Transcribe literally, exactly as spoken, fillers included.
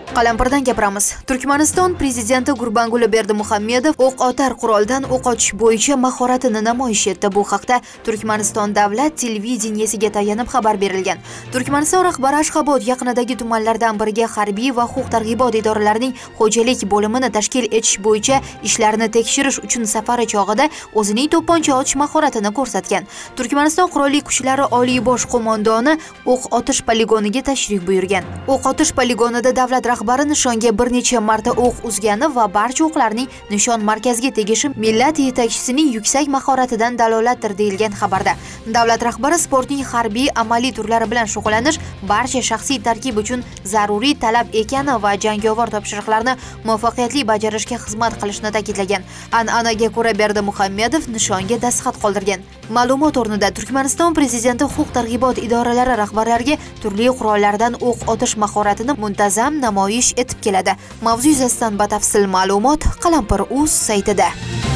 Qalampirdan gapiramiz. Turkmaniston prezidenti Gurbanguli Berdimuhamedov o'q otar quroldan o'q otish bo'yicha mahoratini namoyish etdi. Bu haqda Turkmaniston davlat televideniyesiga tayanib xabar berilgan. Turkmaniston rahbari Ashxobod yaqinidagi tumanlardan biriga harbiy va huquq-targ'ibot idoralarining xo'jalik bo'limini tashkil etish bo'yicha ishlarini tekshirish uchun safari chog'ida o'zining to'pponcha otish mahoratini ko'rsatgan. Turkmaniston qurolli kuchlari oliy bosh qo'mondoni o'q otish poligoniga tashrif buyurgan. O'q otish poligonida davlat rahbari nishonga bir necha marta o'q uzgani va barcha o'qlarning nishon markaziga tegishi millat yetakchisining yuksak mahoratidan dalolatdir deyilgan xabarda. Davlat rahbari sportning harbiy amaliy turlari bilan shug'ullanish barcha shaxsiy tarkib uchun zaruriy talab ekani va jangovar topshiriqlarni muvaffaqiyatli bajarishga xizmat qilishini ta'kidlagan. An'anaga ko'ra Berdimuhamedov nishonga dastxat qoldirgan. Ma'lumot o'rnida Turkmaniston prezidenti huquq-targ'ibot idoralari rahbarlariga turli qurollardan o'q otish mahoratini muntazam namoyish etib keladi. Mavzu yuzasidan batafsil ma'lumot Qalampir.uz saytida.